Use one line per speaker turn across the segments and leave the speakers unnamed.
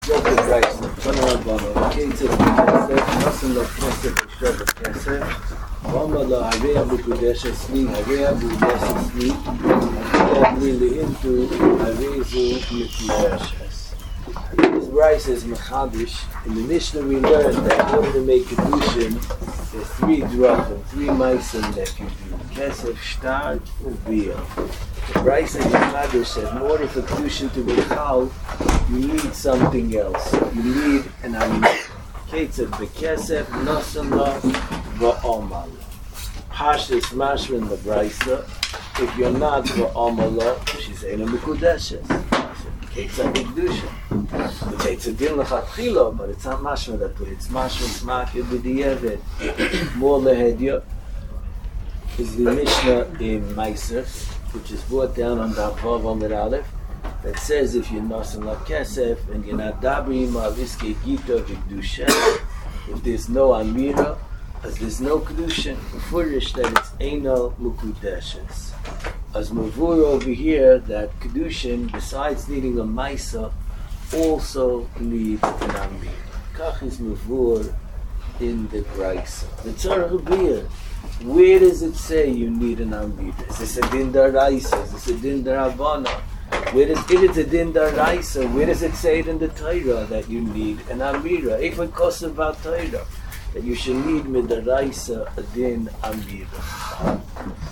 Joseph Bryson, Shana Rabbana, Keitzer B'Kesef, Nasan L'Knesef, Eshra B'Kesef, Rama L'Havea B'Kudesh Esli, Havea B'Kudesh Esli, Havea B'Li'intu, Havezu M'Kudeshes. This Bryce is Mechadish. In the Mishnah we learned that in order to make Kedushin, there's three drachim, three meisim that you do. Kesef, Shtar, and Bia. The Bryce is Mechadish said in order for Kedushin to be chal, you need something else. You need an amir. Ketzad B'Kesef, Nasala, V'Omal. Pashas Mashra in the Brisa. If you're not V'Omala, she's Eina Mekudeshes. Ketzad B'Kedusha. Ketzad Din L'Chatchila, but it's not Mashra that way. It's Mashra Smakir B'Di'evet. More Lehedya is the Mishnah in Meiser, which is brought down on Daf Vav Amud Aleph, that says if you're Nasan L'Kesef and you're not Dabrim Aviske Gita V'Kedusha, if there's no Amira, as there's no Kedushin, Furish that it's Eina Mukudeshes. As Mavur over here, that Kedushin, besides needing a Maisa, also needs an Amira. Kach is Mavur in the Braisa. The Tzarech B'Yir, where does it say you need an Amira? Is this a Din Daraisa? Is this a Din Darabana? If it's a Din Daraisa, where does it say it in the Torah that you need an Amira? If it costs about Torah, that you should need Midaraisa a Din Amira.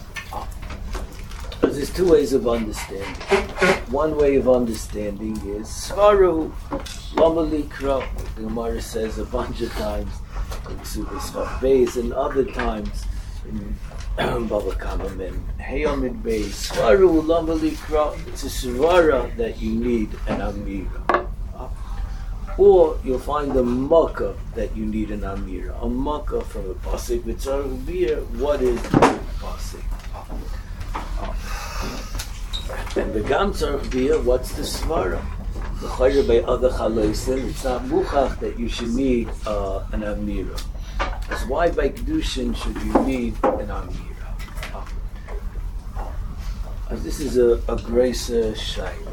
There's two ways of understanding. One way of understanding is Svaru Lama Likra. The Gemara says a bunch of times in Subas Beis and other times in Baba Kama Men Heyomid Beis. Svaru Lama Likra. It's a Svara that you need an Amira. Or you'll find a Makkah that you need an Amira. A Makkah from a Pasik V'Tzarech B'Yir. What is the Pasik? And the Gam Tzarech B'Yir, what's the Svara? The Chayr by other Chaloisim, it's not Muchach that you should need an Amira. That's why by Kedushin should you need an Amira. This is a Grace Shaila.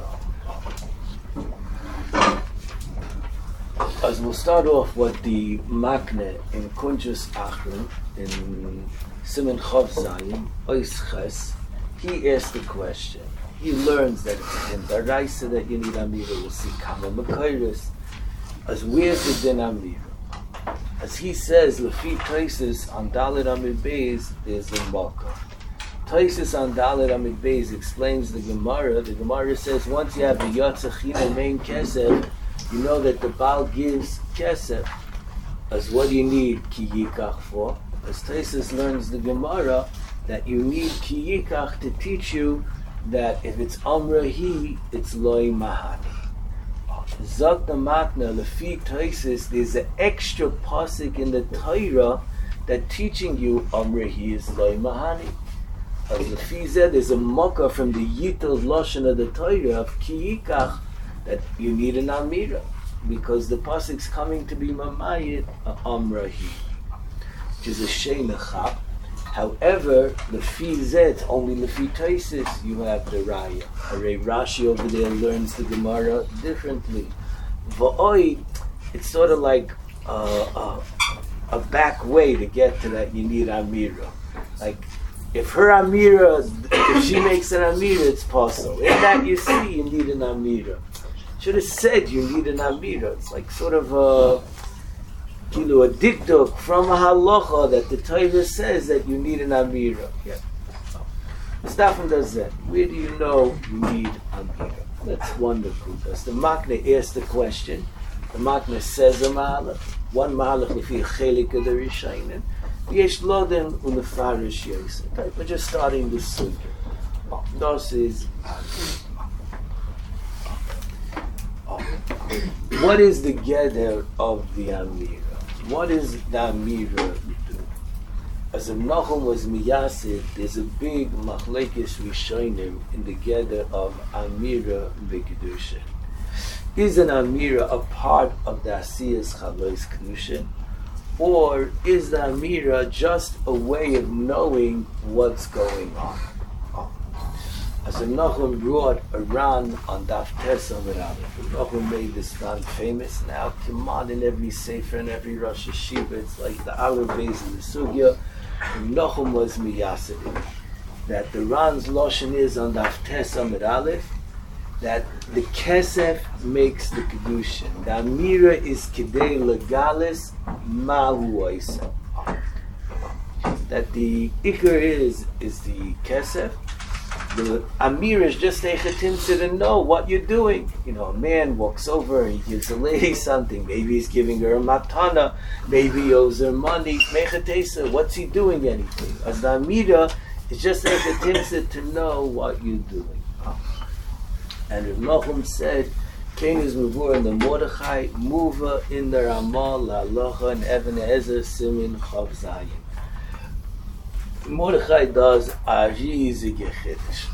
As we'll start off with the Makne in Kunjus Achron, in Siman Chav Zayin, Ois Ches, he asked the question. He learns that it's in Daraisa that you need Amira. We'll see Kama Makairis. As where's the Din Amira? As he says, Lefi Taisis on Dalit Amid Beis, there's the Makkah. Taisis on Dalit Amid Beis explains the Gemara. The Gemara says once you have the Yatzachina main Kesef, you know that the Baal gives Kesef. As what do you need Ki Yikach for? As Taisis learns the Gemara, that you need Ki Yikach to teach you that if it's Amrahi, it's Loi Mahani. Zok the Matna, Lefi Taisis, there's an extra pasuk in the Torah that teaching you Amrahi is Loi Mahani. As Lefi Zed, there's a Makkah from the Yitul Lashon of the Torah of Ki Yikach that you need an Amira, because the pasuk's coming to be Mamayit Amrahi, which is a Sheinachah. However, the Fizet, only the Fitaisis, you have the Raya. Hare Rashi over there learns the Gemara differently. Va'oi, it's sort of like a back way to get to that you need Amira. Like, if her Amira, if she makes an Amira, it's possible. In that you see, you need an Amira. Should have said you need an Amira. It's like sort of a dikduk from a halacha that the Torah says that you need an Amira. Yeah. Stefan does that. Where do you know you need Amira? That's wonderful. Because the Makna asks the question. The Makna says a mahalach. One mahalach lefi chelik of the Rishonim. Yesh loden unefarish yosef. We're just starting this sugya. This is what is the gather of the Amira? What is the Amira do? As if Nachum was miyasid, there's a big machlekes rishonim in the gather of Amira v'Kedushin. Is an Amira a part of the Asiyas Chalois Kedushin? Or is the Amira just a way of knowing what's going on? As Nachum brought a Ran on Daf Tes Amud Aleph. Nachum made this Ran famous. Now, come on, in every Sefer and every Rosh Hashiva, it's like the Aleph base of the Sugya. Nachum was miyasid that the Ran's Lashon is on Daf Tes Amud Aleph, that the Kesef makes the Kedushin. The Amira is Kedei Legalis Mahu Oisa. That the Iker is the Kesef. The Amir is just a chetimsa to know what you're doing. You know, a man walks over and he gives a lady something. Maybe he's giving her a matana. Maybe he owes her money. Mechatesa, what's he doing anything? As the Amira is just a chetimsa to know what you're doing. And Rav Nachum said, King is Mavur in the Mordechai, Muva in the Ramah, La Locha, and Even Ezer, Simin, Chav Zayin. Mordechai does a riesige Chiddush.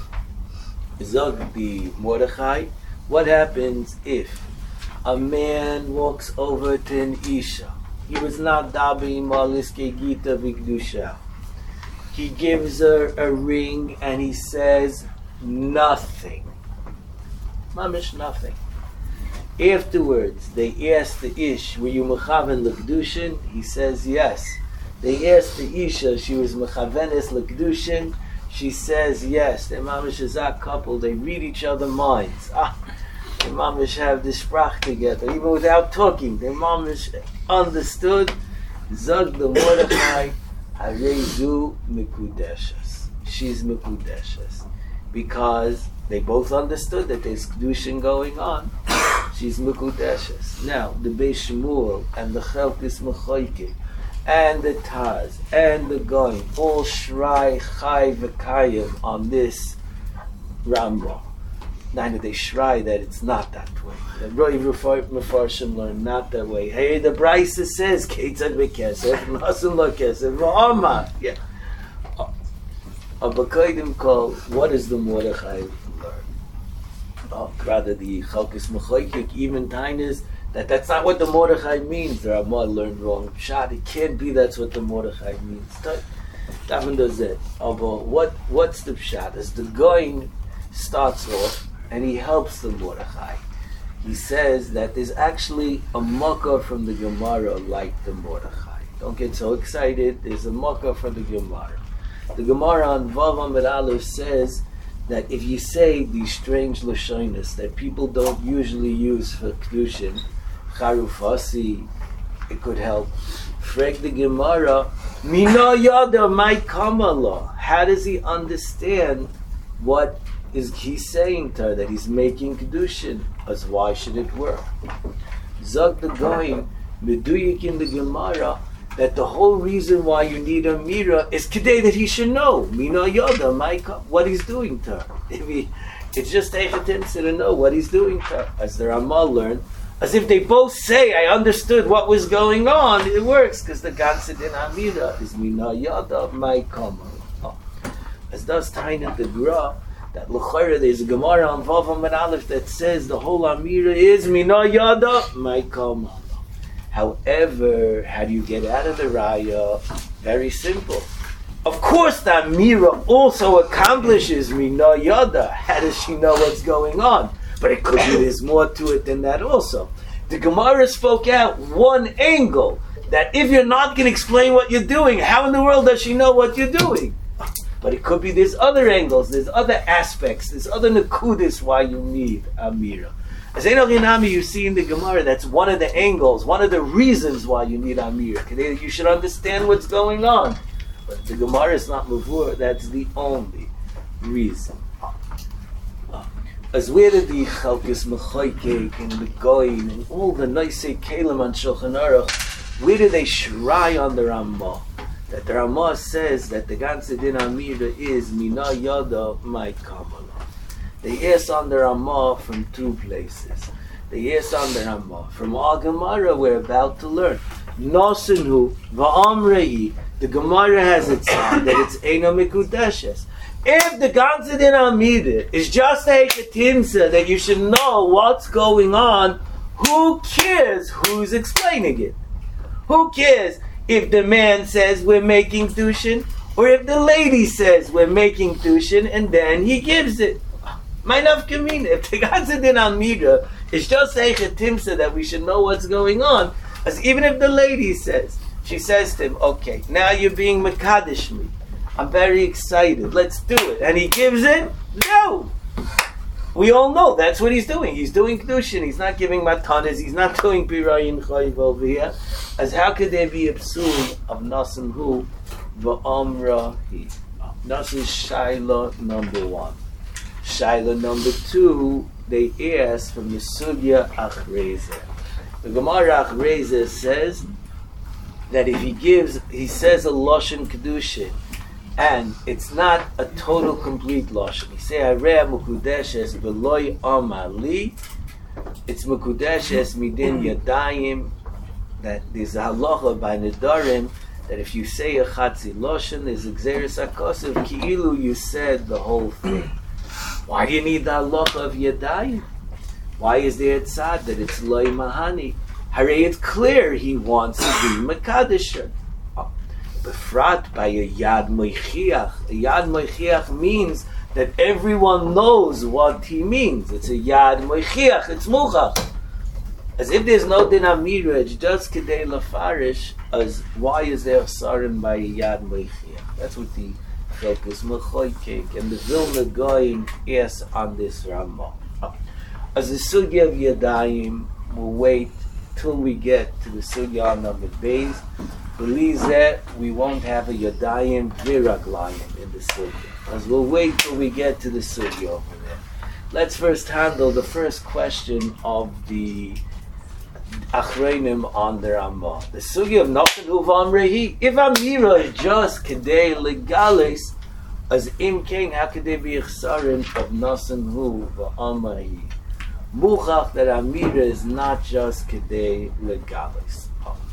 Zog the Mordechai, what happens if a man walks over to an Isha? He was not dabi maliske gita v'kedusha. He gives her a ring and he says nothing. Mamish nothing. Afterwards, they ask the Ish, were you mechaven l'kedushin? He says yes. They asked the Isha, she was mechavenes l'kedushin. She says yes. The mamish is that couple. They read each other's minds. The mamish have this sprach together, even without talking. The mamish understood. Zog the Mordechai, harezu mikudeshes. She's mikudeshes, because they both understood that there's kedushin going on. She's mikudeshes. Now the Beis Shmuel and the Chelkis Mechoike and the Taz and the Goyim all shrai chai v'kayim on this Rambam. Neither they shrai that it's not that way. The Roiv Mefarshim learn not that way. Hey, the Brisa says Keitzad v'kesef, Nasan lo kesef v'amah. Yeah. Abakaidim call, what does the Mordechai learn? Rather the Chalkis Mechoikik, even Tainas, that's not what the Mordechai means. The Ramah learned wrong. Pshat, it can't be that's what the Mordechai means. Davin does it. But what's the Pshat? As the Goin starts off and he helps the Mordechai, he says that there's actually a makkah from the Gemara like the Mordechai. Don't get so excited. There's a makkah from the Gemara. The Gemara on Vav Amud Aleph says that if you say these strange lashonos that people don't usually use for kedushin, charufasi, it could help. Frek the Gemara, mina yada my kamala. How does he understand what is he saying to her, that he's making kedushin? As why should it work? Zog the Goyim, meduyik in the Gemara, that the whole reason why you need a mira is kedei that he should know mina yada what he's doing to her. It's just echetim to know what he's doing to her. As the Ramah learned, as if they both say, I understood what was going on, it works, because the ganze din amira is mina yada kama. As does Tainat the Gra, that l'chayra there's a Gemara on Vav Amud Aleph that says the whole amira is mina yada kama. However, how do you get out of the raya? Very simple. Of course, the Amira also accomplishes Mina Yada. How does she know what's going on? But it could be there's more to it than that also. The Gemara spoke out one angle, that if you're not going to explain what you're doing, how in the world does she know what you're doing? But it could be there's other angles, there's other aspects, there's other nakudas why you need Amira. As Einochinami, you see in the Gemara, that's one of the angles, one of the reasons why you need Amir. You should understand what's going on. But the Gemara is not Mavur, that's the only reason. As where did the Chalkis Mechoikek and the Goyim and all the Noisei Kalim on Shulchan Aruch, where do they shrai on the Ramah? That the Ramah says that the ganze din Amir is Mina Yada my Kabbalah. They ask on the Ramah from two places. They ask on the Ramah from our Gemara we're about to learn. Nosenu va'amrei. The Gemara has it said that it's Eino Mikudeshes. If the ganze din Amida is just a ketimsa that you should know what's going on, who cares who's explaining it? Who cares if the man says we're making kedushin, Or if the lady says we're making Kedushin and then he gives it. My nafkamina. If the Gatzadin Amira is just Eichet Timsa that we should know what's going on, as even if the lady says, she says to him, okay, now you're being Mekadesh me. I'm very excited. Let's do it. And he gives it? No. We all know that's what he's doing. He's doing Kedushin. He's not giving matanas. He's not doing Pirayin Chayiv over here. As how could there be a psul of Nasan Hu v'amra hi? Nasan Shaila number 1. Shaila number 2, they ask from the Sugya Achreza. The Gemara Achreza says that if he says a Lashon Kedushin, and it's not a total complete Lashon. He say, Harei Mekudeshes v'loi amali. It's Mekudeshes midin yadayim. That there's a halacha by Nedarim that if you say a Chatzi Lashon, there's a Gzeres HaKosev, Ki'ilu you said the whole thing. Why do you need the halacha of yadayim? Why is there a tzad that it's Loi Mahani? Harei it's clear he wants to be Mekadesher. Befrat by a Yad Moichiach. A Yad Moichiach means that everyone knows what he means. It's a Yad Moichiach. It's Muchach. As if there's no Din Amira, it's just Kedei Lafarish, as why is there Sarin by a Yad Moichiach? That's what the Chelkus Mechoykek and the Vilna Goyim asks on this Ramah. As the Sugya of Yadayim, we'll wait till we get to the Sugya number Beis. Believe that we won't have a Yadayim Viraglayim in the Sugya. As we'll wait till we get to the Sugya over there. Let's first handle the first question of the Achreinim on the Ramah. The Sugya of Nasan Hu v'amrehi. If Amira is just Kedei Legalis, as Im King, how could there be a Chsarim of Nasan Hu v'amrehi? Muchach that Amira is not just Kedei Legalis.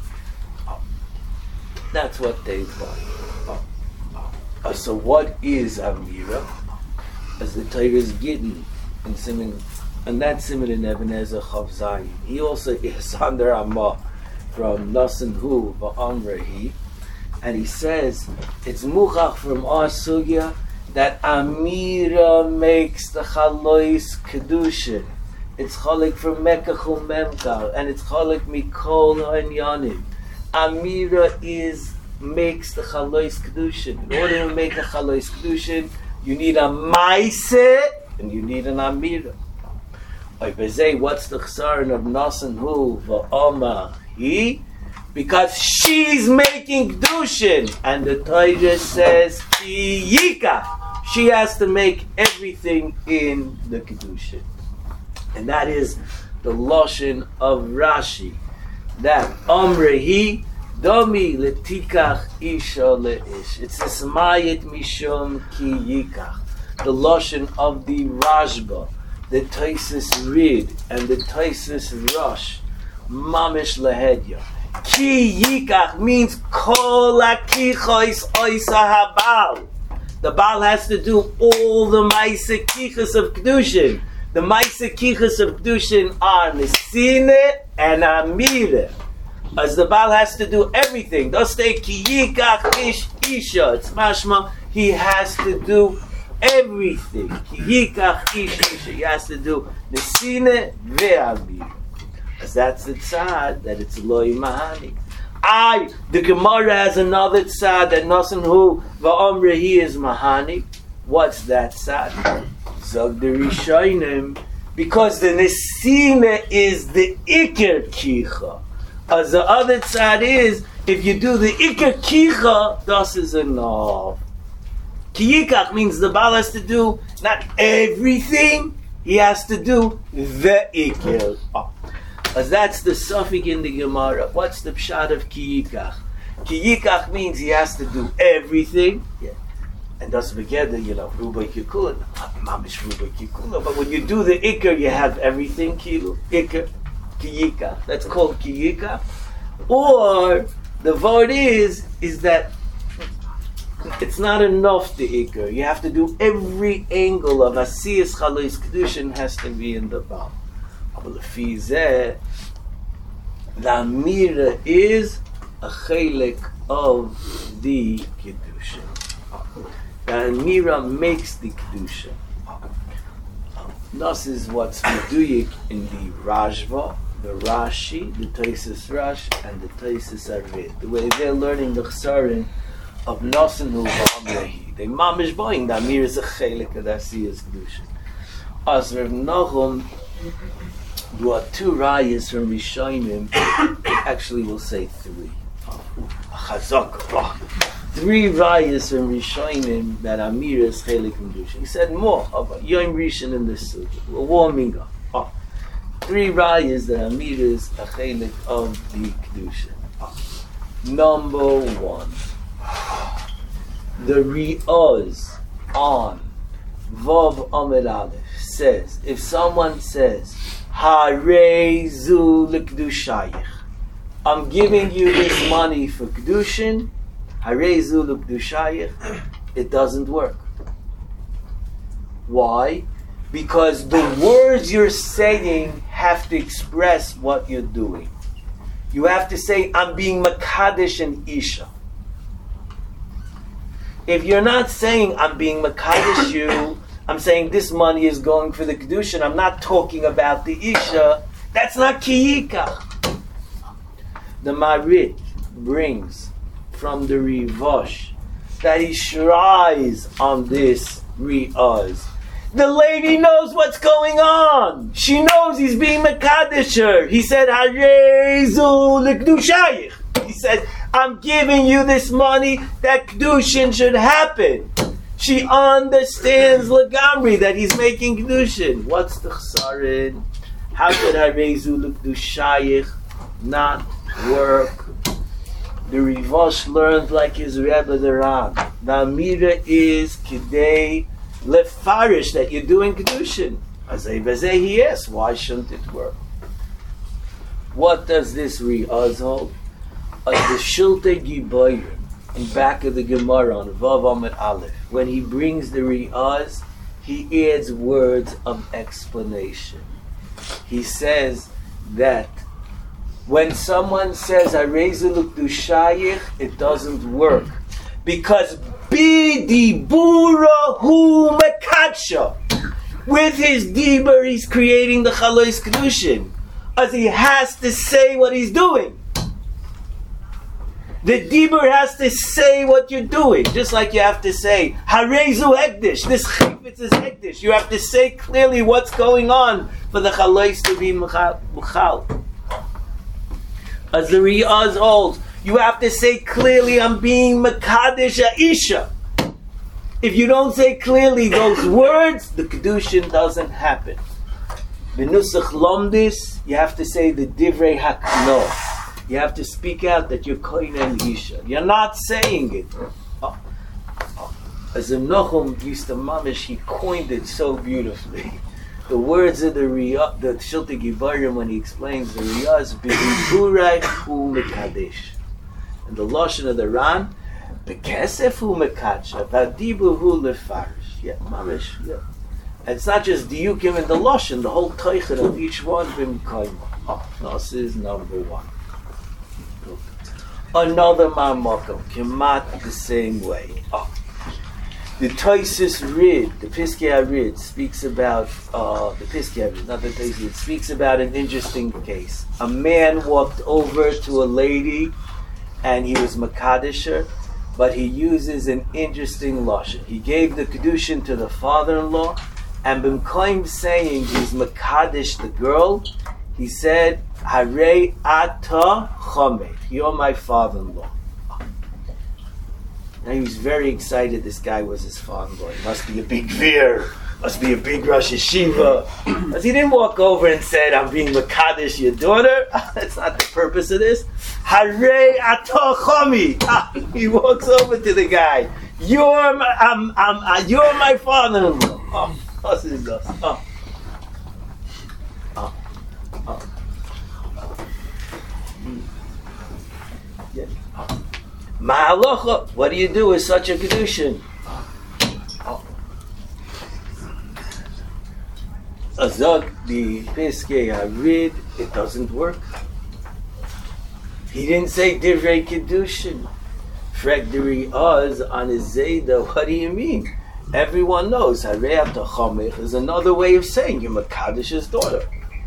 That's what they want. So what is Amira? As the Torah is getting in Siman, and that Siman in Ebenezer Chav Zayin. He also is under Ramah from Nasan Hu v'amrehi, and he says it's muchach from our sugya that Amira makes the Chalois Kedushin. It's chalik from Mekach Memkar, and it's chalik Mikol Hanyanim. Amira makes the Chalois Kedushin. In order to make a Chalois Kedushin, you need a Maise and you need an Amira. What's the Chsaron of Nasan Hu v'amrehi? Because she's making Kedushin, and the Torah says Ki Yika. She has to make everything in the Kedushin, and that is the Lashon of Rashi. That Amrehi Domi letikach isha leish. It's Ismayit mishum ki yikach. The Lashon of the Rashba, the Taisus Rid, and the Taisus Rosh. Mamish lehedya. Ki yikach means kol akichos oisa habal. The Baal has to do all the Maisa Kichas of Kedushin. The Maisa Kichas of Kedushin are Nesine and Amira. As the Baal has to do everything. Don't stay Ki Yikach Ish Isha. It's mashma, he has to do everything. Ki Yikach Ish Isha. He has to do Nesine ve'Amira. As that's the tzad, that it's Loi Mahani. The Gemara has another tzad that Nasan Hu v'amrehi is Mahani. What's that tzad? Zog the Rishonim, because the Nesina is the Iker Kicha. As the other tzad is, if you do the Iker Kicha, das is enough. Kiyikach means the Baal has to do not everything, he has to do the Iker. As that's the suffix in the Gemara. What's the pshat of Kiyikach? Kiyikach means he has to do everything. Yeah. And doesn't forget that, Rubai Kikula, Mamish Rubai Kikula. But when you do the Iker, you have everything, Iker, Kiyikach. That's called Kiyikach. Or, the word is that it's not enough the Iker. You have to do every angle of Asiyas Chalois Kedushin has to be in the Baal. But the Amira is a chelik of the Kedushin. The Amira makes the Kedusha. This is what's meduyik in the Rashba, the Rashi, the Taisus Rash, and the Taisus Arvid. The way they're learning the Chsarin of Nosen Hu V'Amrehi. They mamish boing, the Amir is a chelik of the Asiyas Kedusha. As Rav Nachum brought two rayas from Rishonim, actually we'll say three. Chazak. Three rayas from Rishonim that Amir is chelik Kedusha. He said more of Yom Rishon in this suit, warming up. Three rayas that Amir is a chelik of the Kedusha. Number one, the Ri'oz on Vav Amid Aleph says, if someone says, Harei zu l'Kedushayich, I'm giving you this money for Kedushin, Harei zu l'Kedushayich, it doesn't work. Why? Because the words you're saying have to express what you're doing. You have to say, I'm being Makadesh and Isha. If you're not saying, I'm being Makadesh you, I'm saying this money is going for the Kedushin, I'm not talking about the Isha, that's not Kiyika. The Marit brings from the Rivosh that he shries on this Ri'az. The lady knows what's going on. She knows he's being Mekadesher. He said, Harezu l'Kedushayich. He said, I'm giving you this money that Kedushin should happen. She understands Lagamri that he's making Kedushin. What's the Chsarin? How could Harezu l'Kedushayich not work? The Rivosh learned like his Rebbe the Ram. The Amira is Kidei Lefarish that you're doing Kedushin. Azay Bazay he asks, why shouldn't it work? What does this Ri'az hold? The Shilte Gibayim in back of the Gemara on Vav Amid Aleph, when he brings the Ri'az, he adds words of explanation. He says that when someone says Harezu l'Kedushayich, it doesn't work. Because Bidibura hu mekadsha. With his dibur, he's creating the Chalois Kedushin. As he has to say what he's doing. The dibur has to say what you're doing. Just like you have to say, Harezu Hekdish. This chifetz is Hekdish. You have to say clearly what's going on for the Chalois to be Mechal. As the Ri'az holds, you have to say clearly, I'm being Mekadesh Isha. If you don't say clearly those words, the Kedushin doesn't happen. Benusach Lomdis, you have to say the Divrei Hakno. You have to speak out that you're Koinen Isha. You're not saying it. As Nochum used to mamish, he coined it so beautifully. The words of the Riyah, the Shilte Gibarim, when he explains the Riyah, B'Diburai Hu Mekadesh. And the Lashon of the Ran, B'Kesef Hu Mekadsha, B'Dibu Hu Lefarish. Yeah, mamish, yeah. And it's not just Diyukim and the Lashon, the whole Teichen of each one, B'Mkaima. This is number one. Another Ma'amakom, Kemat the same way. The Taisus Rid, the Piskei Harid, speaks about the Piskei Harid, not the Taisus. It speaks about an interesting case. A man walked over to a lady, and he was Makadisher, but he uses an interesting lashon. He gave the kedushin to the father-in-law, and b'mkoim saying he's Makadish the girl, he said, "Harei ata chomet, you're my father-in-law." Now he was very excited. This guy was his father-in-law. He must be a big veer. Must be a big Rosh Yeshiva. Because he didn't walk over and said, "I'm being Makadish your daughter." That's not the purpose of this. Harei ato chomi. He walks over to the guy. You're my father-in-law. This is us. Yeah. Ma'alocha, what do you do with such a kedushin? Azog, the Piskei Harid, it doesn't work. He didn't say divrei kedushin. Fregderi Oz on his Zayda, what do you mean? Everyone knows Hareat Chomich is another way of saying you're Makadish's daughter.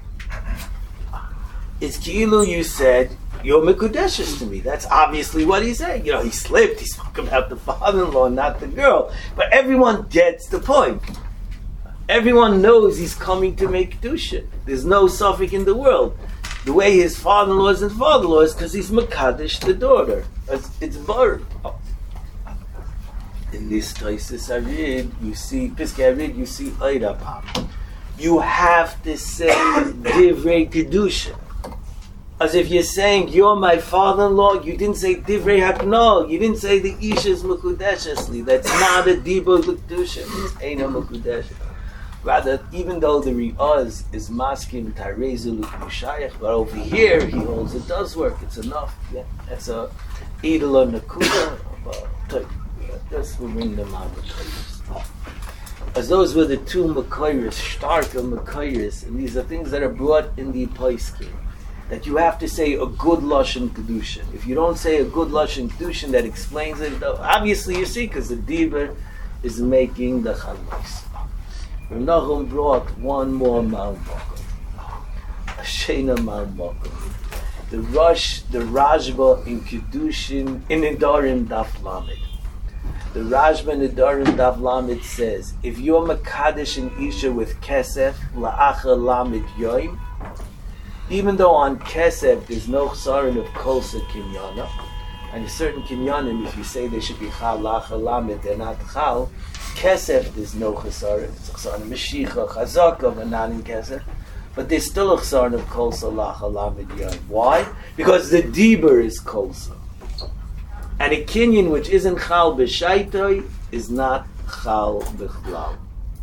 It's Ki'ilu you said, you're Mekudeshes to me. That's obviously what he's saying. You know, he slipped, he spoke about the father-in-law, not the girl. But everyone gets the point. Everyone knows he's coming to make Kedusha. There's no suffix in the world. The way his father-in-law is his father-in-law is because he's Mekadesh the daughter. It's Bar. Oh. In this Taisis Arid, you see, Piskei Arid, you see Eirapam. You have to say Divrei Kedusha. As if you're saying, you're my father-in-law, you didn't say Divrei Hakno, you didn't say the Isha's Mekudeshesli. That's not a Dibur Kedusha. It's Eina Mekudeshes. Rather, even though the Ri'az is masking Tarezu L'Kushayach, but over here he holds it does work. It's enough. Yeah, that's a Idala Nakuda. This will bring them out of as those were the two Makairis, Starka Makairis, and these are things that are brought in the Paiskim. That you have to say a good Lashon Kedushin. If you don't say a good Lashon Kedushin that explains it, obviously you see, because the Dibur is making the Chalmais. Rav Nachum brought one more Malmakom. A Shena Malmakom. The Rashba in Kedushin, in Nedarim Daf Lamed. The Rashba in Nedarim Daf Lamed says, if you're Makadesh in Isha with Kesef, La'acha Lamed Yoim, even though on Kesef there's no Chsaron of Kolsa Kinyana, and a certain Kinyanim, if you say they should be Chal, La'acha Lamed, they're not Chal, Kesef there's no Chsaron. It's a Chsaron of Meshicha, Chazaka, but not in Kesef. But there's still a Chsaron of Kolsa, La'acha Lamed Yoim. Why? Because the Dibur is Kolsa. And a Kinyan which isn't Chal B'Shaitoi is not Chal B'Chlal.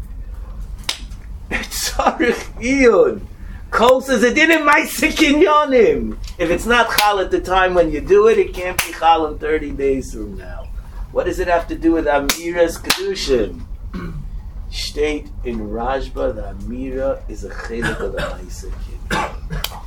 It's Tzarech Iyun. Kol says it didn't Ma'aseh Kinyanim. If it's not Chal at the time when you do it, it can't be Chal in 30 days from now. What does it have to do with Amira's Kedushin? State in Rashba, the Amira is a chelik of the Ma'aseh Kinyanim.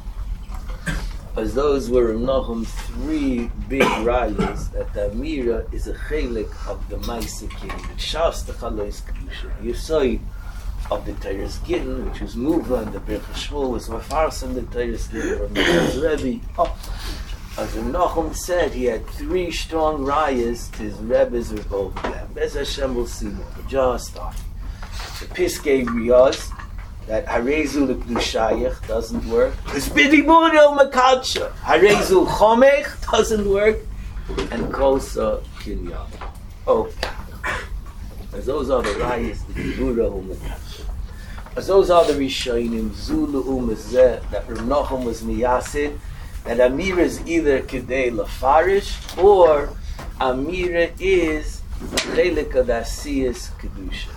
As those were Rav Nachum's three big rayas, that the Amira is a chelik of the Ma'aseh Kinyanim. Shas the Chalois Kedushin. You saw it of the Teiras Gittin, which was Muva, and the Birch Shmuel was Mefarsim, the Teiras Gittin from the Rebbe. As Rav Nachum said, he had three strong rayas, his Rebbe's were both of them. Bez Hashem will see more. Just off. The Piskei Riyaz, that Harezu L'Kdushayach doesn't work. Because B'dibur El Makadsha. Harezu Chomech doesn't work. And Kosa Kinyan. Okay. As those are the rayas, the Dibur El Makadsha. As those are the Rishonim, Zulu Umazeh, that Rav Nachum was Miyasid, that Amira is either Kedei Lafarish, or Amira is Chelik of Asiyas Kedusha.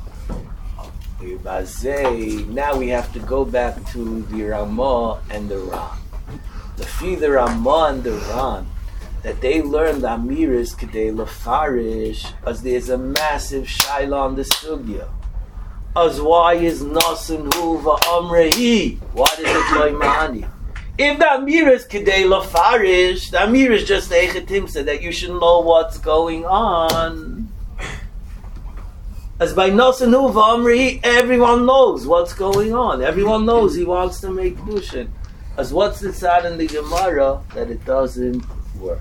Now we have to go back to the Ramah and the Ran. The Ramah and the Ran, that they learned Amira is Kedei Lafarish, as there's a massive Shaila on the Sugya. As why is Nasan Huva Amrehi? Why does it Loi Ma'ani? If the Amir is Kedei Lafarish, the Amir is just Eichetimsa, that you should know what's going on. As by Nasan Huva Amrehi, everyone knows what's going on. Everyone knows he wants to make Dushin. As what's the side in the Gemara that it doesn't work?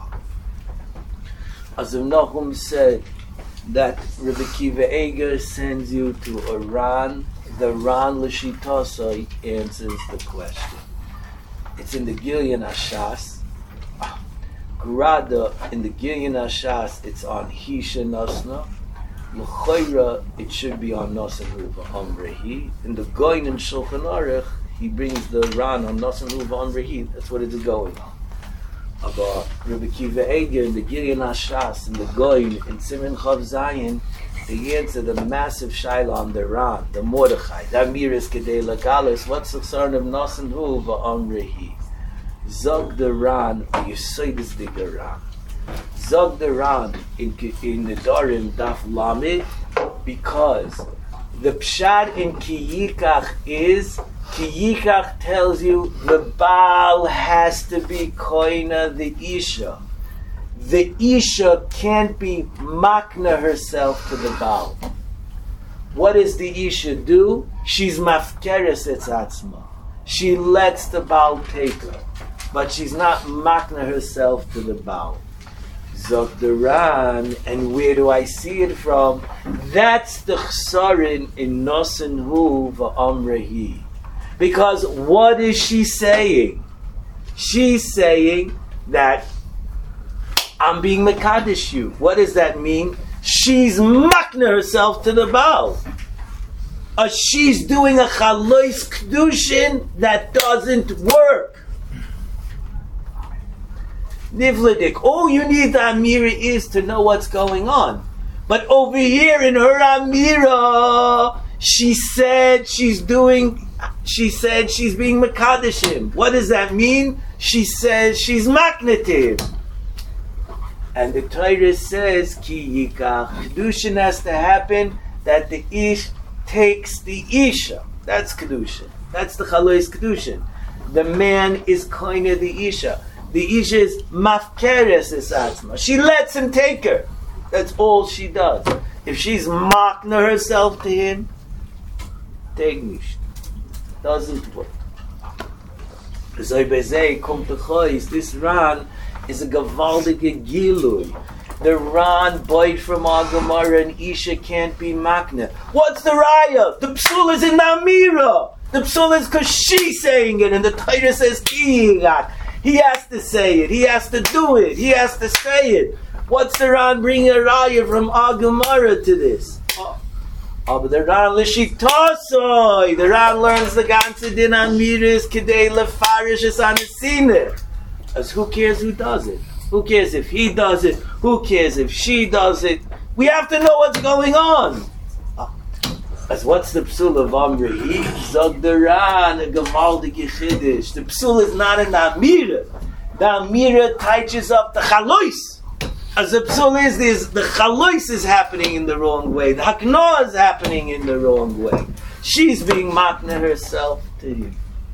As Rav Nachum said, that Rabbi Kiva Eger sends you to a Ran, the Ran L'Shitosai answers the question. It's in the Gilyon Hashas. Grada, in the Gilyon Hashas, it's on Hisha Nasna. L'Choira, it should be on Nasan Huva Amrehi. In the Goyin and Shulchan Aruch, he brings the Ran on Nasan Huva Amrehi. That's what it's going on. About Rabbi Kiva Eger in the Gilyon Hashas, in the Goyin, in Siman Chav Zayin, they answer the massive shaila on the Ran, the Mordechai, the Amir is Kedei Lagalis, what's the son of Nasan Hu v'Amrehi? Zog the Ran, or Yesodis the Ran. Zog the Ran in the Dorim Daf Lamed, because the Pshad in Kiyikach is, Kiyikach tells you the Baal has to be Koina the Isha. the Isha can't be makna herself to the Baal. What does the Isha do? She's mafkeres etzatzma. She lets the Baal take her, but she's not makna herself to the Baal. Zok the Ran, and where do I see it from? That's the chsarin in Nosen Hu va'amrehi. Because what is she saying? She's saying that I'm being mekadesh you. What does that mean? She's makna herself to the Baal. She's doing a chalois kedushin that doesn't work. Nivladik. All you need the Amira is to know what's going on. But over here in her Amira, she said she's being Makadashim. What does that mean? She says she's maknativ. And the Torah says, Ki yikach. Kedushin has to happen that the Ish takes the Isha. That's Kedushin. That's the Chalois Kedushin. The man is kind of the Isha. The Isha is mafkeres esatzma. She lets him take her. That's all she does. If she's makna herself to him, take nish. Doesn't work. This Ran is a gavaldige gilui. The Ran bite from our Gemara and Isha can't be makna. What's the raya? The psul is in the Amira. The psul is because she's saying it, and the Torah says kiyigat. He has to say it. He has to do it. He has to say it. What's the Ran bringing a raya from our Gemara to this? But the Ran l'shitosoi. The Ran learns the ganze din amiris kedei lefarish es anesine. As who cares who does it? Who cares if he does it? Who cares if she does it? We have to know what's going on. As what's the psul of Amri? Zog the Ran, a gemaldige chiddush. The psul is not in the Amira. The Amira touches up the chalois. As the psul is the chalois is happening in the wrong way. The haknoah is happening in the wrong way. She's being makna herself to you.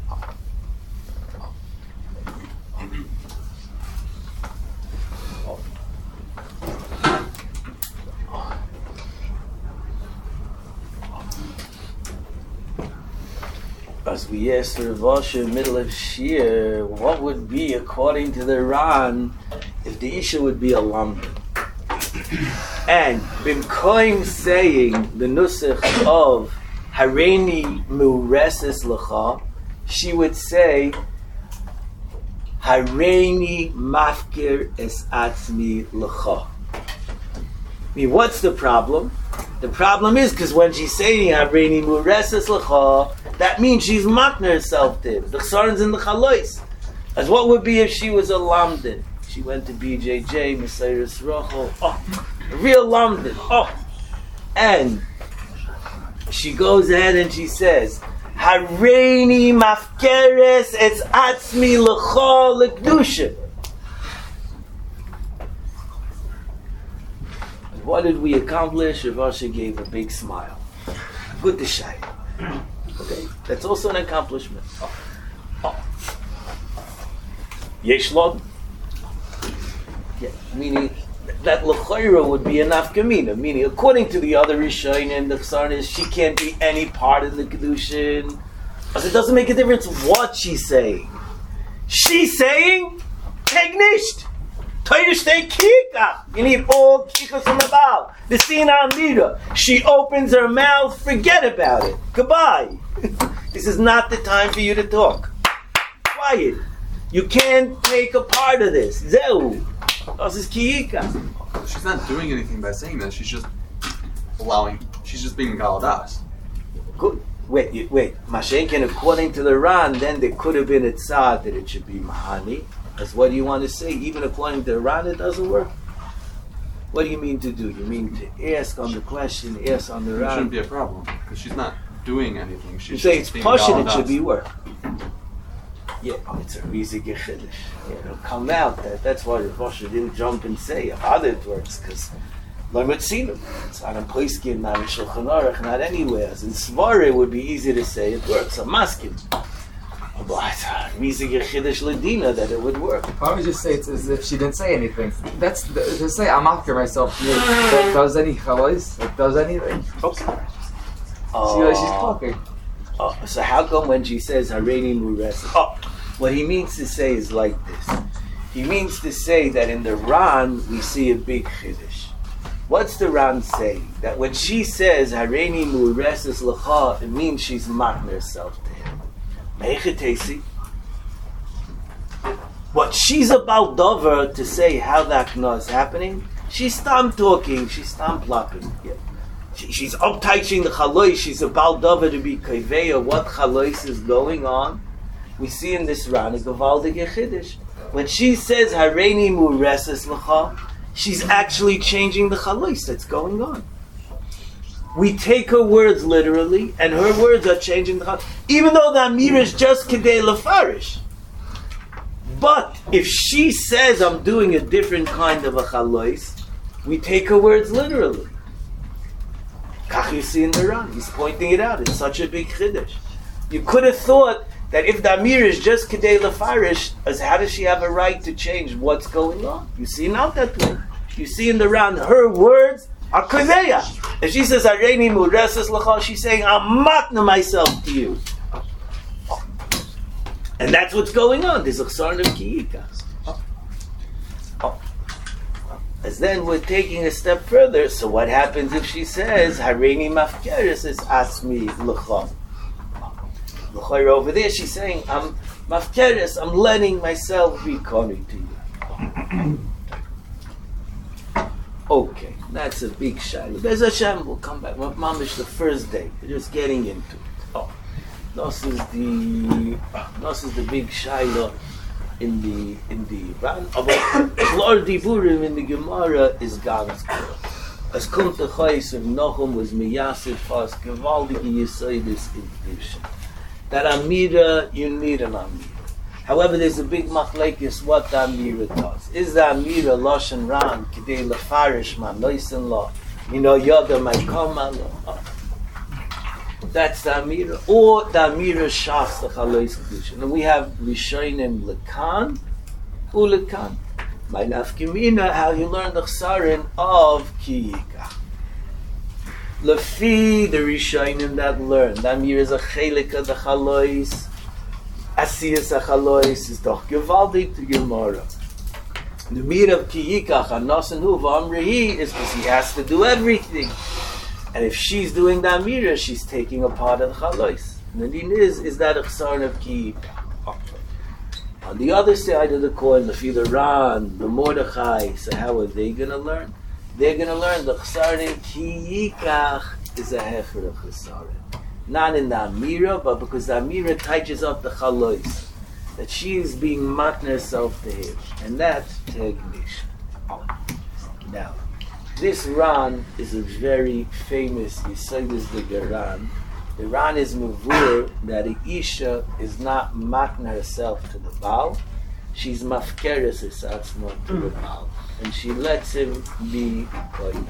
As we asked Rav Asher in the middle of Shir, what would be, according to the Ran, if the Isha would be a lamda? And Bimkoim saying the nusach of Hareini Mureses L'cha, she would say Hareini Mafkir Es Atzmi L'cha. I mean, what's the problem? The problem is because when she's saying Hareini Mureses L'cha, that means she's makna herself to him. The chsaron's in the chalois. As what would be if she was a lamdin? She went to BJJ, Mesiris Rochel. Oh, a real lamdin. Oh. And she goes ahead and she says, Hareini mafkeres etz atzmi l'cha l'kedusha. What did we accomplish? Rav Asher gave a big smile. Good to shine. Okay, that's also an accomplishment. Yesh log. Yeah, meaning that l'chayra would be a nafkamina. Meaning, according to the other Rishonim, the chsaron is she can't be any part of the kedushin. Because it doesn't make a difference what she's saying. She's saying, take nisht. Torah stay kika. You need all kikas from the Baal. The Sina Amira. She opens her mouth, forget about it. Goodbye. This is not the time for you to talk. Quiet. You can't take a part of this. Zeu. This is kiika.
She's not doing anything by saying that. She's just she's just being galadas.
Good. Wait. Mashenkin, according to the Ran, then there could have been a tzad that it should be mahani. That's what do you want to say? Even according to the Ran, it doesn't work. What do you mean to do? You mean to ask on the question, ask on the Ran?
It shouldn't be a problem because she's not doing anything. She's
you say it's pashut, it should be work. Yeah, it's a riesige chiddush. Yeah, it'll come out. That's why the Pasha didn't jump and say how it works, because it's not in Poiskin, not in Shulchan Aruch, not anywhere. As in Svara, it would be easy to say it works. A maskin. But Misa Yechidish Ladina that it would work.
Why don't we just say it's as if she didn't say anything? That's to say I'm after myself. That does any chalais? It does anything? She's talking.
So how come when she says Hareini Mureses? What he means to say is like this. He means to say that in the Ran we see a big chiddush. What's the Ran saying? That when she says Hareini Mureses L'cha, it means she's matning herself to him. Meichetesi. What she's about Dover to say how that kna is happening, she's stam talking, she's stam plucking. Yeah. She's uptouching the chalois, she's about Dover to be kaveya what chalois is going on. We see in this Ran a Gavaldik Yechidish. When she says Hareini Mureses L'cha, she's actually changing the chalois that's going on. We take her words literally, and her words are changing the chalois, even though the Amir is just Kedei Lefarish. But if she says I'm doing a different kind of a chalois, we take her words literally. Kach you see in the Ran, he's pointing it out. It's such a big chiddush. You could have thought that if the Amir is just Kedei Lefarish, as how does she have a right to change what's going on? You see not that way. You see in the Ran, her words are Kaveya. If she says Hareini Mureses L'cha, she's saying I'm matna myself to you. And that's what's going on. There's a chsarn of kiyika. As then we're taking a step further. So what happens if she says Hareini Mafkeres is Asmi L'cha? L'cha over there she's saying I'm Mafkeres, I'm letting myself be koni to you. Okay, that's a big shayla. Bez Hashem, we'll come back. Mamish the first day. We're just getting into it. This is the big shayla in the Ran. But Lord Diburim in the Gemara is ganz klar. As kommt the Chais of Nochum was miyasir fas gewaldige Yesodis in Kedusha. That Amira, you need an Amira. However, there's a big machlekes what the Amira does. Is the Amira Lashon Ran Kedei Lefarish Man Noisen Law? You know, Yoda might come and that's the Amira. Or the Amira Shafs the Chalois Kedusha. And we have Rishonim Lekan, Ulekan. My nafkimina, how you learn the Chsarin of Kiyika. Lefi, the Rishonim that learn. The Amira is a chelik of the Chalois. Asiyas HaChalois is doch gewaldig to Gemara. The mir of Kiyikach Hanasan Hu V'Amrehi is because he has to do everything. And if she's doing the Amira, she's taking a part of the Chalois. And the din is that a chsarn of Kiyikach. On the other side of the coin, the Ran, the Mordechai, so how are they going to learn? They're going to learn the chsarn of Kiyikach is a hefer of chsarn. Not in the Amira, but because the Amira touches up the Chalois, that she is being matna herself to him, and that's Tegnish. Now, this Ran is a very famous Yesodis the Geran. The Ran is mavur that a Isha is not matna herself to the Baal, she's mafkeres herself to the Baal, and she lets him be koina.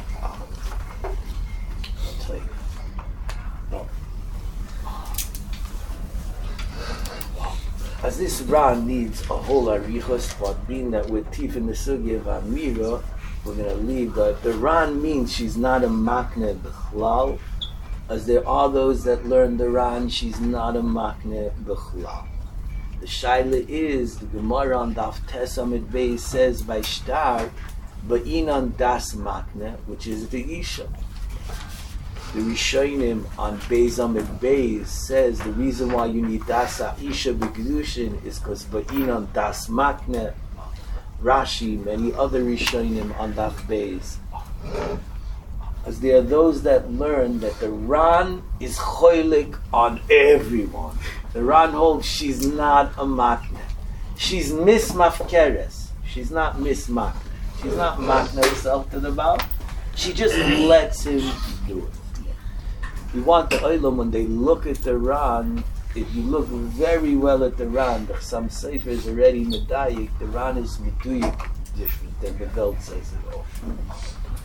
As this Ran needs a whole arichos, but being that we're teeth in the sugi of Amira, we're going to leave that. The Ran means she's not a makne b'chlal, as there are those that learn the Ran, she's not a makne b'chlal. The shaila is, the Gemara on Daf Tes Amid Beis says by Shtar, Ba'inan das makne, which is the Isha. The Rishonim on Beis Amid Beis says the reason why you need das Isha b'kedushin is because Ba'inan das makne. Rashi, many other Rishonim on Daf Beis. As there are those that learn that the Ran is choilik on everyone. The Ran holds she's not a makne. She's Miss Mafkeres. She's not Miss Makne. She's not makne herself to the Baal. She just lets him do it. You want the Olam, when they look at the Ran, if you look very well at the Ran, some Sefer is already medayik, the Ran is meduyik different than the Welt says it all.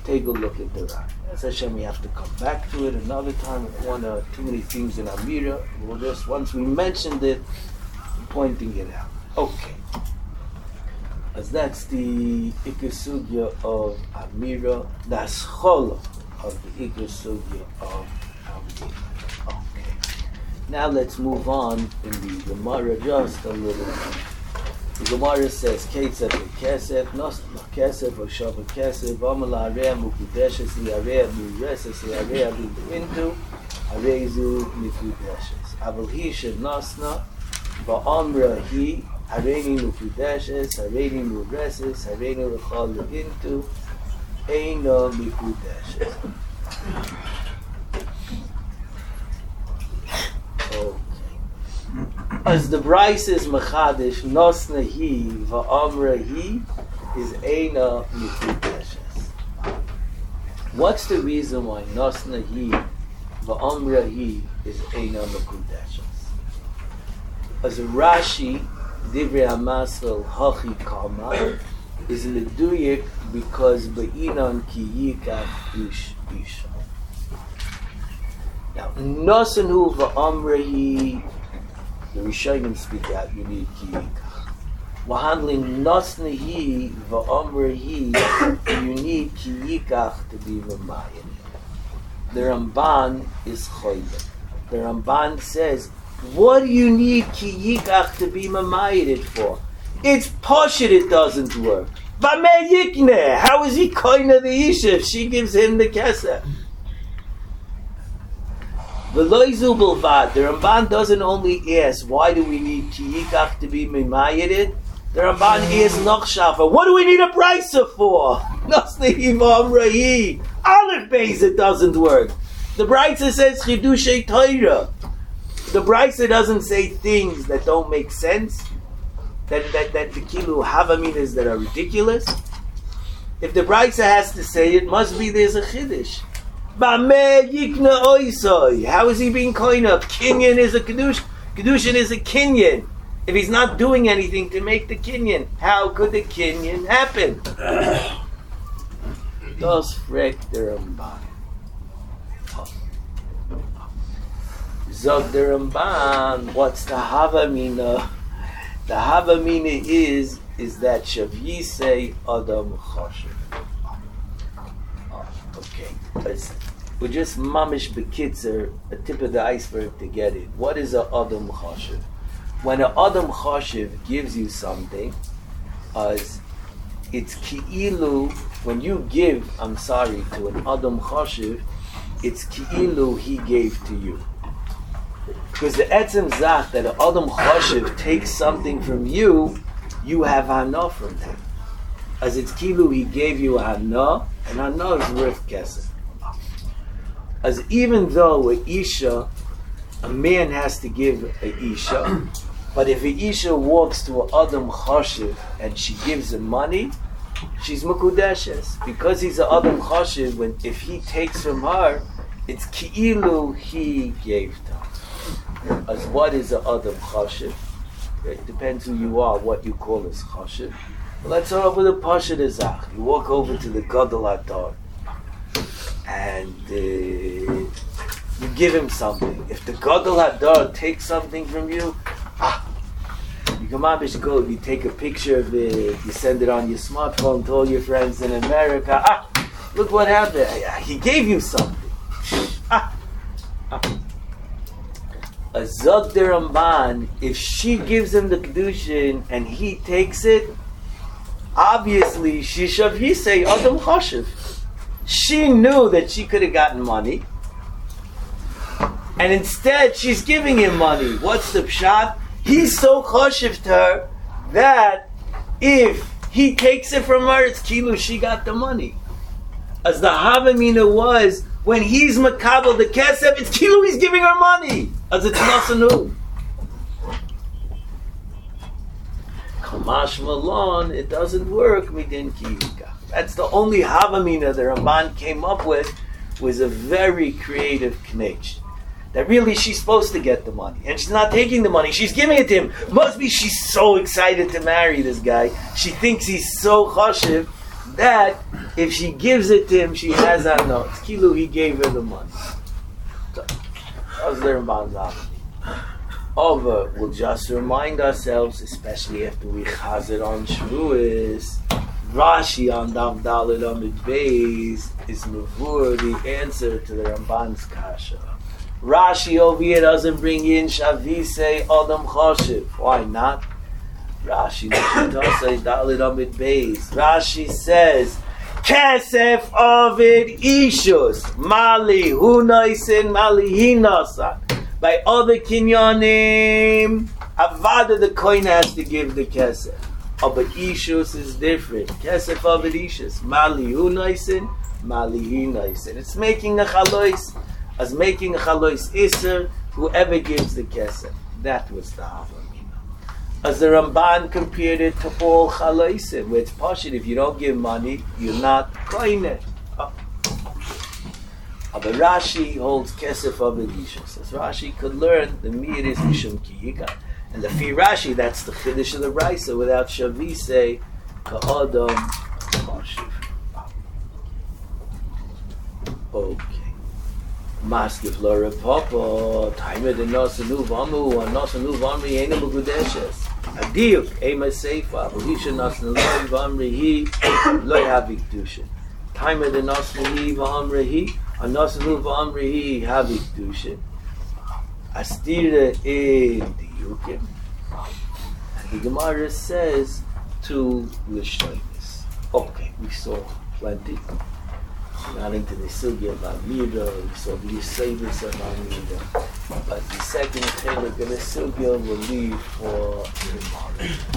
take a look at the Ran. As Hashem, we have to come back to it another time. I don't want too many things in Amira. We'll just, once we mentioned it, pointing it out. Okay. As that's the Ikar Sugya of Amira, the Aschala of the Ikar Sugya of Amira. Okay. Now let's move on in the Gemara just a little bit. The Gemara says, Ketzef v'kesef, Nosna kesef, Oshav v'kesef, Amala Areya Mukudeshes, Areya Mureses, Areya Bintu, Arezu Mikudeshes. Aval Hi Nosna, Va'amra Hi, Areini Mukudeshes, Areini Mureses, Areini L'chal Bintu, Eino Mikudeshes. Okay. As the Bryce is Machadish, Nosna Hi, Va'amra Hi, is Eina Mikudeshes. What's the reason why Nosna Hi, Va'amra Hi, is Eina Mikudeshes? As Rashi, Divrei HaMasel, Hachi Kama, is Meduyik because Ba'inan Ki Yikach Ish Isha. Now, Nosanu Va'amra Hi, the Rishonim speak out, you need kiyikach. We're handling nosnehi va'amrehi, you need kiyikach to be mamayin. The Ramban is choyde. The Ramban says, what do you need kiyikach to be mamayin for? It's poshut, it doesn't work. V'mei yikneh, how is he koina the isha if she gives him the kesef? The Ramban doesn't only ask, why do we need kiyikach to be mimayided? The Ramban asks Nochshafa, what do we need a brisa for? Aleph Beis, it doesn't work. The brisa says Chidushei Torah. The brisa doesn't say things that don't make sense, that the kilu havaminas that are ridiculous. If the brisa has to say it, must be there's a chiddush. How is he being coined up? Kinyan is a Kedushin. Kedushin is a Kinyan. If he's not doing anything to make the Kinyan, how could the Kinyan happen? Das fragt der Ramban. Zog der Ramban, what's the Havamina? The Havamina is that Shavise Adam Choshev. Okay. We're just mamish bekitzer, a tip of the iceberg to get it. What is a Adam Choshev? When a Adam Choshev gives you something, it's ki'ilu, when you give, to an Adam Choshev, it's ki'ilu he gave to you. Because the etzem zach that an Adam Choshev takes something from you, you have hana from that. As it's ki'ilu he gave you hana, and hana is worth kesef. As even though a man has to give a isha, but if a isha walks to an Adam Choshev and she gives him money, she's Mekudeshes. Because he's an Adam Choshev, if he takes from her, it's ki'ilu he gave to her. As what is an Adam Choshev? It depends who you are, what you call as Choshev. Well, let's start off with a Pasha Dezach. You walk over to the Gadol Hadar and you give him something. If the Gadol Hadar takes something from you, you come on, go. You take a picture of it, you send it on your smartphone to all your friends in America. Look what happened. He gave you something. A Zog der Ramban, if she gives him the Kedushin and he takes it, obviously she should say Adam Choshev. She knew that she could have gotten money, and instead she's giving him money. What's the pshat? He's so choshev to her that if he takes it from her, it's kilu, she got the money. As the Havamina was, when he's makabel the kesef, it's kilu, he's giving her money. As it's nasanu. Kamash Malon, it doesn't work, midin kiyika. That's the only Havamina the Ramban came up with, was a very creative knech. That really she's supposed to get the money. And she's not taking the money, she's giving it to him. Must be she's so excited to marry this guy. She thinks he's so choshev that if she gives it to him, she has that note. Kilu, he gave her the money. So, that was the Ramban's option. Over, we'll just remind ourselves, especially after we chazir on Shavuos, Rashi on Daf Daled Amid Beis is mavur the answer to the Ramban's kasha. Rashi over here doesn't bring in Shavise Adam Choshev. Why not? Rashi Daled Amid Beis. Rashi says, Kesef Ovid Ishus Mali Hunaisin Mali Hinasan. By other kinyanim, Avada the coin has to give the kesef. But Ishus is different. Kesef Ovid Ishus Mali Hunaisin Mali Hinasin. It's making a chalois. As making a chalois iser, whoever gives the kesef. That was the Havamina. As the Ramban compared it to all chaloisim, where it's pashut, if you don't give money, you're not koine. But Rashi holds kesef of Elisha. Says Rashi could learn the mir is mishum kiyika. And the fi Rashi, that's the chiddush of the Brisa, without Shavise, ka'adam mashiv. Okay. Maskif Lora Papa, Timer the Nosanu Vamu, and Nosanu Vamri, Ainable Gudeshes. Adiuk, Ema Seifa, Belisha Nosanu Vamri, he, Loyavik Dushin. Timer the Nosanu Vamri, he, and Nosanu Vamri, he, Havik Dushin. Astira in Diukim. And the Gemara says to Lishtonis. Okay, we saw plenty. Got into the sugya of Amida, we saw the Yisavus of Amida. But the second chelik of the sugya will leave for tomorrow.